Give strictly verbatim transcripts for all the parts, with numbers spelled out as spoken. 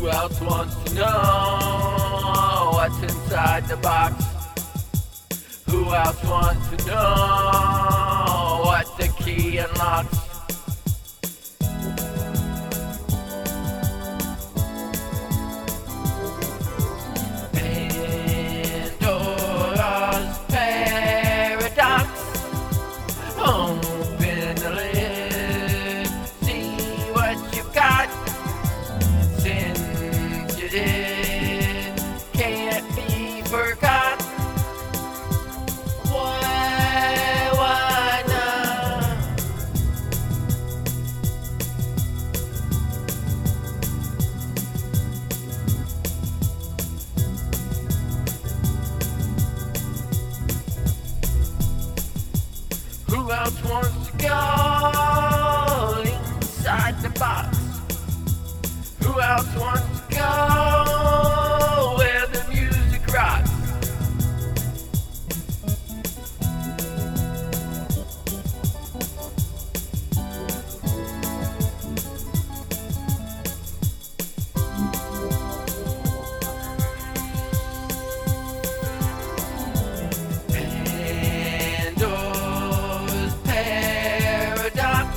Who else wants to know what's inside the box? Who else wants to know what the key unlocks? Pandora's paradox. Open the lid, see what you've got. Since you did, can't be forgot. Why, why not? Who else wants to go inside the box? Who else wants to go where the music rocks? Pandora's paradox.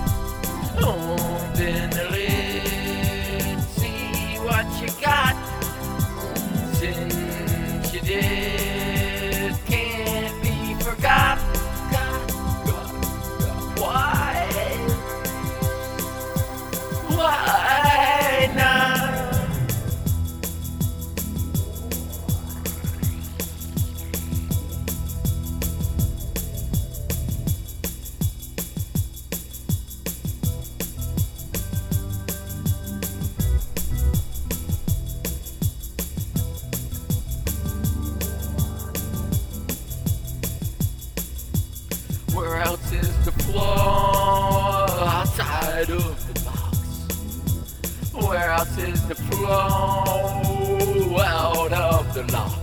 Open the lid, see what you got. Since you did, can't be forgot. Why? Why not? Where else is the floor outside of the box? Where else is the floor out of the lock?